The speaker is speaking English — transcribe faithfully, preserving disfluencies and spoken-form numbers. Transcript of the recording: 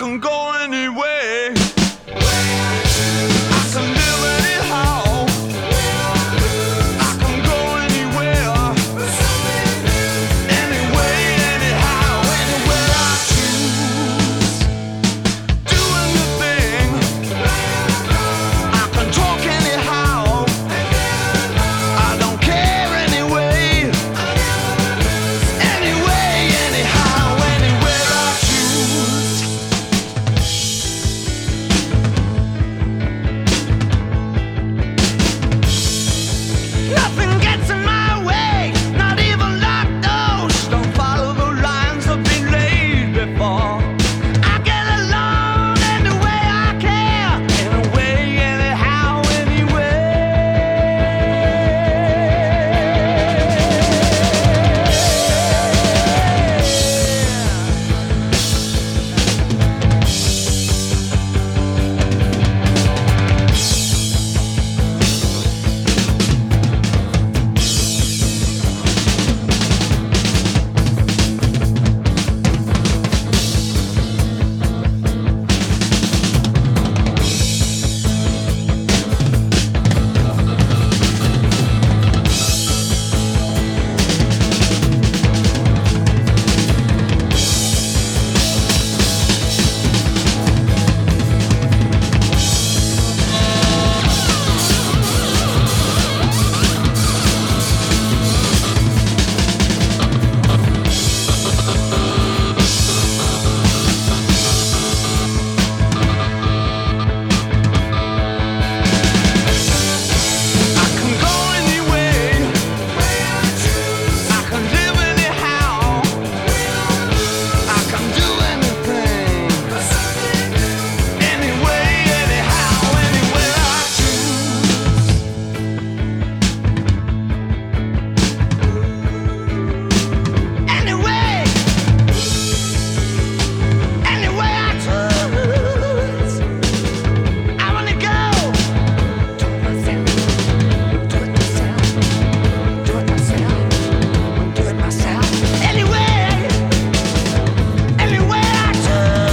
can go anywhere. I can live anyhow. I can go anywhere. Anyway, anyhow, anywhere I choose. Doing the thing. I can talk anyhow. I don't care anyway. Anyway, anyhow, anywhere I choose. Nothing gets in my way, not even locked doors. Don't follow the lines that have been laid before. I get along any way I can, anyway, anyhow, anyway. I can go anyway. I can live anyhow. I can do anything. Anyway, anyhow, anywhere I choose. Anyway, anyway I choose. I wanna go. Do it myself. Do it myself. Do it myself. Do it myself. Anyway, anyway I choose.